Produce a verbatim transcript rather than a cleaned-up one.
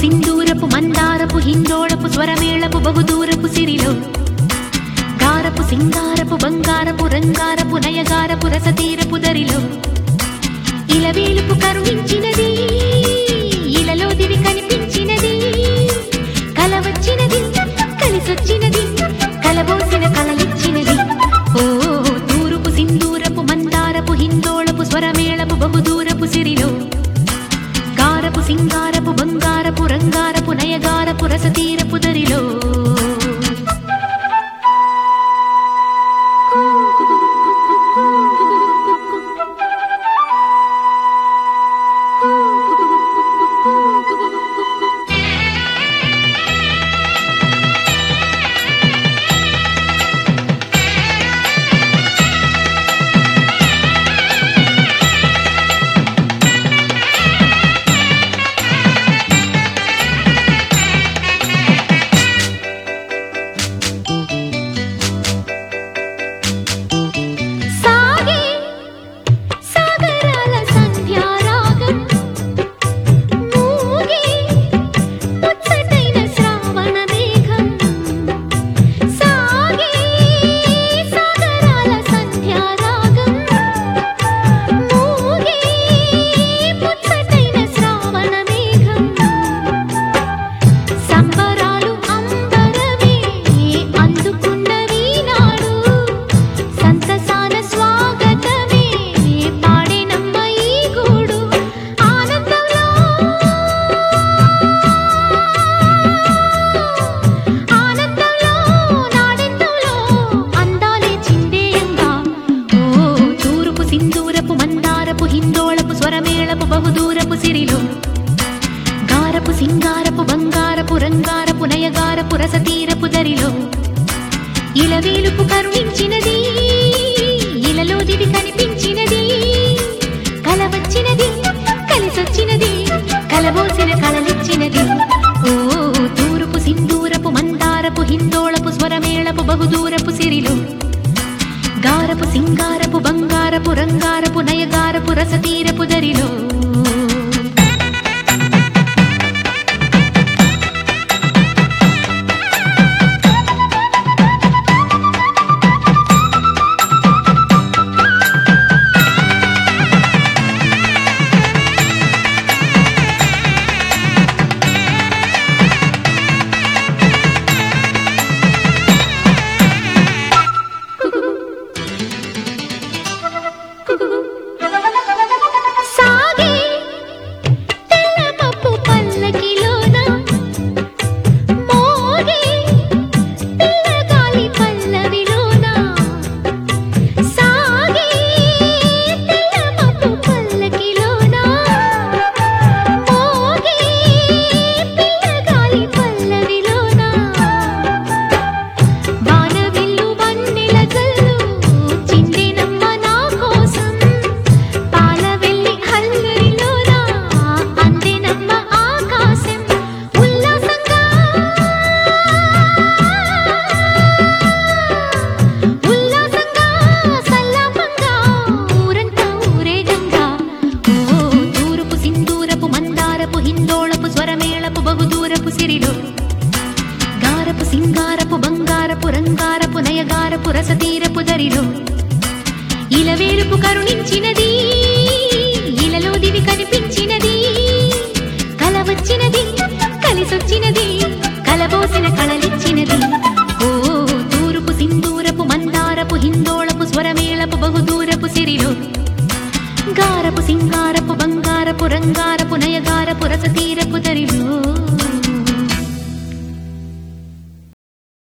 సింధూరపు మందారపు హిందోళపు స్వరమేళపు బహుదూరపు సిరిలో గారపు సింగారపు బంగారపు రంగారపు నయగారపు రసతీరపు దరిలో ఇలవేలుపు కరుణించినది ఇలలో దివి కనిపించినది కలవచ్చినది కలిసొచ్చినది కలబోసిన కలలిచ్చినది ఓ తూరుపు సింధూరపు మందారపు హిందోళపు స్వరమేళపు బహుదూరపు సిరిలో గారపు సింగారపు బంగారపు రంగారపు నయగారపు రసతీరపు దరిలో బహుదూరపు సిరిలో గారపు సింగారపు బంగారపు రంగారపు నయగారపు రసతీరపు దరిలో ఇలవేలుపు కరుణించినది ఇలలో దివి కనిపించినది కలవచ్చినది కలిసొచ్చినది కలబోసిన కలలిచ్చినది ఓ తూరుపు సింధూరపు మందారపు హిందోళపు స్వరమేళపు బహుదూరపు సిరిలో గారపు సింగారపు బంగారపు రంగారపు నయగారపు రసతీరపు దరిలో సింగారపు బంగారపు రంగారపు నయగారపు రసతీరపు దరిలో ఇలవేలుపు కరుణించినది ఇలలో దివి కనిపించినది కలవచ్చినది కలిసొచ్చినది కలబోసిన కళలిచ్చినది ఓ తూరుపు సింధూరపు మందారపు హిందోళపు స్వరమేళపు బహుదూరపు సిరిలో గారపు సింగారపు బంగారపు రంగారపు నయగారపు రసతీరపు